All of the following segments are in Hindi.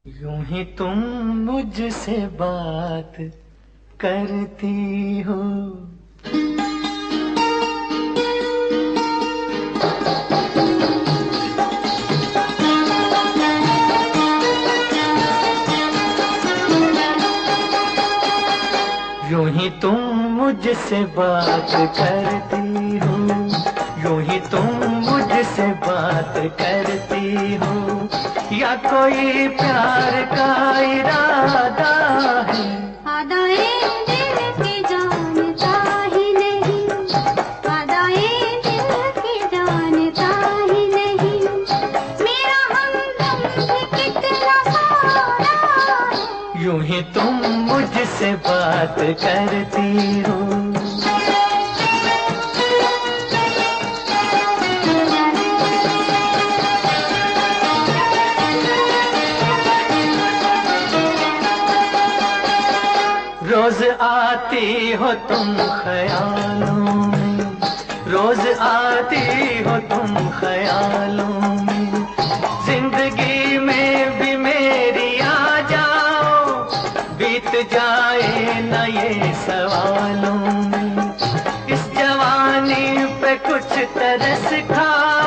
यूं ही तुम मुझसे बात करती हो। यूं ही तुम मुझसे बात करती हो, यूं ही तुम मुझसे बात करती हो, या कोई प्यार का इरादा है? आदाए दिल की जानता ही नहीं, आदाए दिल की जानता ही नहीं, मेरा हमदम भी कितना सारा है। यूं ही तुम मुझसे बात करती हो। रोज आती हो तुम ख्यालों में, रोज आती हो तुम ख्यालों में, जिंदगी में भी मेरी आ जाओ, बीत जाए न ये सवालों में, इस जवानी पे कुछ तरस खाओ।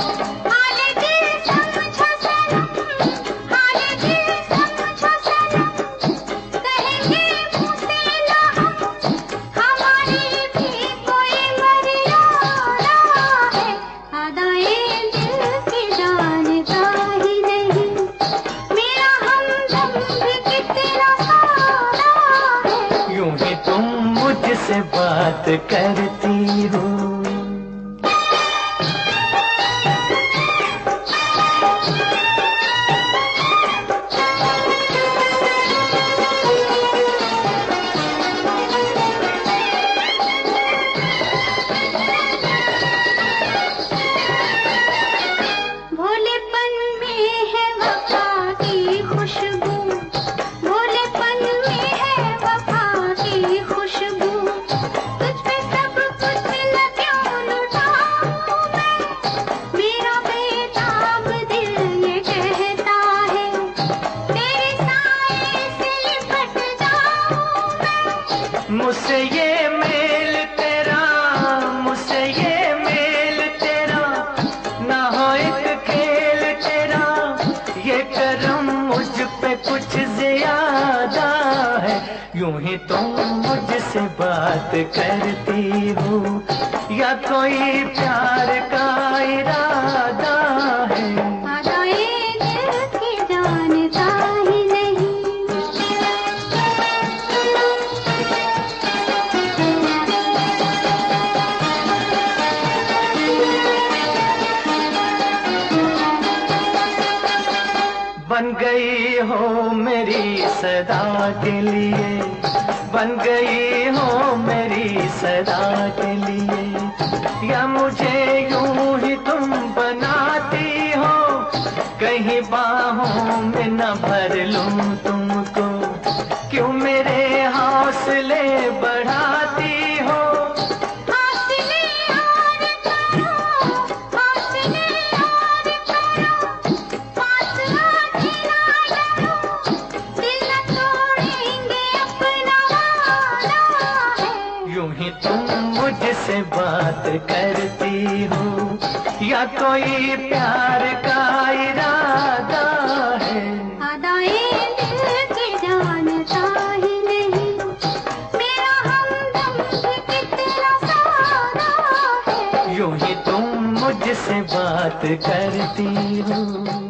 मुझसे बात करती हो। भोलेपन में है वफा की खुशबू, भोलेपन में है वफा की खुशबू, तुझ पे सब कुछ न क्यों लुटाऊं मैं, मेरा बेताब दिल ये कहता है, तेरे साए से लिपट जाऊं मैं। मुझसे ये मेल तेरा, मुझसे ये मेल तेरा, ना हो एक खेल तेरा, ये करम मुझ पे कुछ ज्यादा है। यूं ही तुम मुझसे बात करती हो, या कोई प्यार का इरादा है? आदाए दिल की जानता ही नहीं। बन गई हो मेरी सदा के लिए, बन गई हो मेरी सदा के लिए, या मुझे यूं ही तुम बनाती हो, कहीं बाहों में न भर लूं तुमको, क्यों मेरे हौसले बढ़ाती हो? यूं ही तुम मुझसे बात करती हो, या कोई प्यार का इरादा है? आदाए दिल की जानता ही नहीं, मेरा हमदम भी कितना सारा है। यूं ही तुम मुझसे बात करती हो।